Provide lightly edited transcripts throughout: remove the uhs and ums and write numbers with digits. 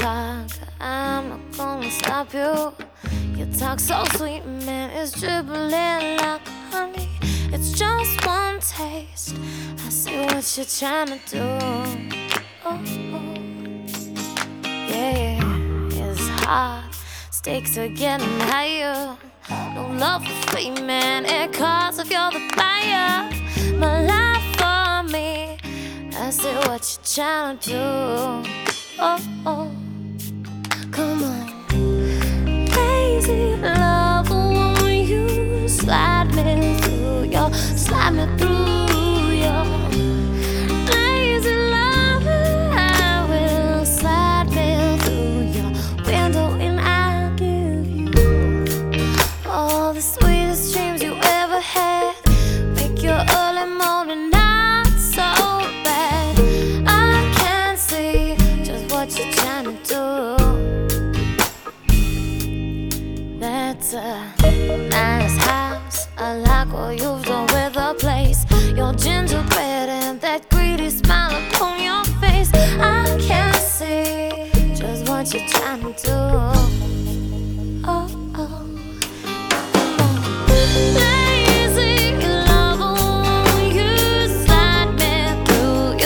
talk, I'm not gonna stop you. You talk so sweet, man, it's dribbling like honey. It's just one taste, I see what you're trying to do. Oh, oh. Yeah, it's hard, stakes are getting higher. No love for free, man, it costs if you're the buyer. My life for me, I see what you're trying to do. Oh, oh, come on. Lazy love, won't you slide me through your lazy love? I will slide me through your window and I'll give you all the sweetest dreams you ever had. Make your early morning not so bad. I can't see just what you're trying to do. That's a nice house, I like what you've done with the place. Your gingerbread and that greedy smile upon your face. I can't see just what you're trying to do. Oh, oh. Lazy love, won't you slide me through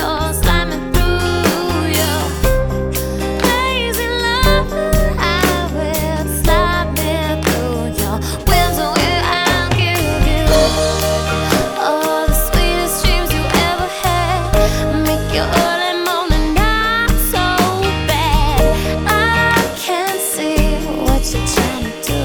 your lazy love? I will slide me through your window and I'll give you all the sweetest dreams you ever had. Make your early morning not so bad. I can't see what you're trying to do.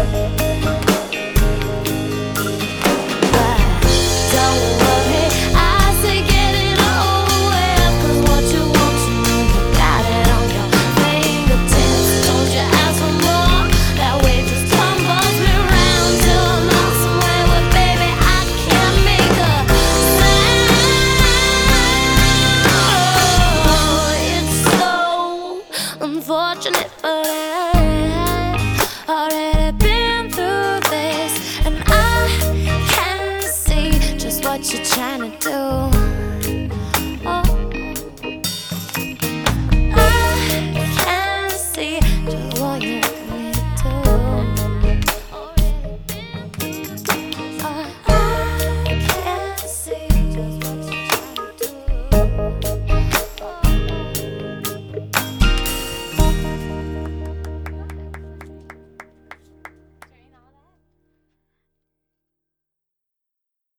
Don't worry, I say get it over, 'cause what you want, you know you got it on your fingertips. Don't you ask for more, that way just tumbles me round till I'm lost somewhere where, baby, I can't make a sound. Oh, it's so unfortunate, but I've already been through this, and I can see just what you're trying to do.